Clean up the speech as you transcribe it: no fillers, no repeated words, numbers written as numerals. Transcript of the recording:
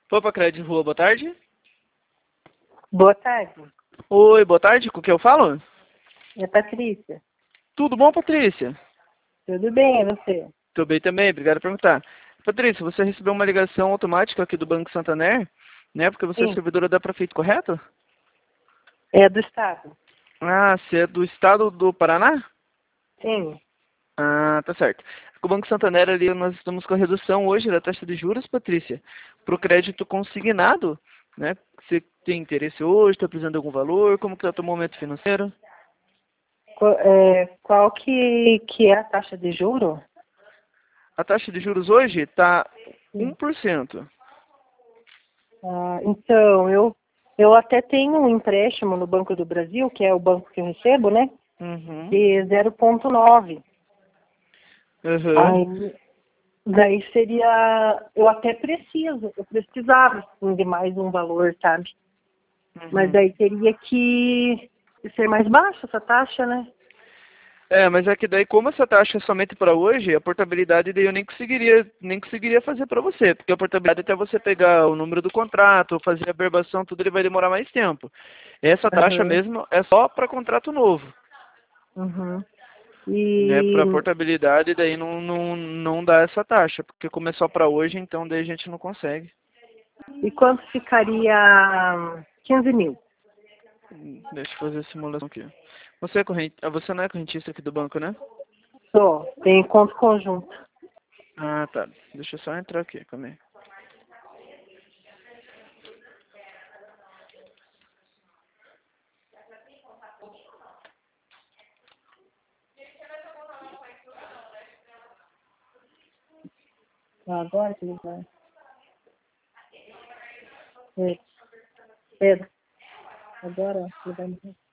Opa, Crédito Rua, boa tarde. Boa tarde, Oi, boa tarde, com quem eu falo? é Patrícia. Tudo bom, Patrícia? Tudo bem, e você? Tô bem também, obrigado por perguntar. Patrícia, você recebeu uma ligação automática aqui do Banco Santander, né? Porque você é Sim, servidora da Prefeito, correto? é do Estado. Ah, você é do estado do Paraná? Sim. Ah, tá certo. Com o Banco Santander ali nós estamos com a redução hoje da taxa de juros, Patrícia, para o crédito consignado, né? Você tem interesse hoje, está precisando de algum valor, como que está o teu momento financeiro? Qual que é a taxa de juro? A taxa de juros hoje está Sim. 1%. Então, eu até tenho um empréstimo no Banco do Brasil, que é o banco que eu recebo, né? Uhum. De 0,9. Uhum. Aí, daí seria, eu precisava assim, de mais um valor, sabe? Mas Uhum. daí teria que ser mais baixa essa taxa, né? É, mas é que daí, como essa taxa é somente para hoje, a portabilidade daí eu nem conseguiria fazer para você, porque a portabilidade até você pegar o número do contrato, fazer a verbação, tudo ele vai demorar mais tempo. Essa taxa Aham. mesmo é só para contrato novo, Uhum. né? E, Para portabilidade daí não dá essa taxa, porque como é só para hoje, então daí a gente não consegue. e quanto ficaria 15 mil? Deixa eu fazer a simulação aqui. Você não é correntista aqui do banco, né? Só, tem conto conjunto. Ah, tá. Deixa eu só entrar aqui, calma aí. Agora que ele vai. É, Pedro, agora ele vai morrer.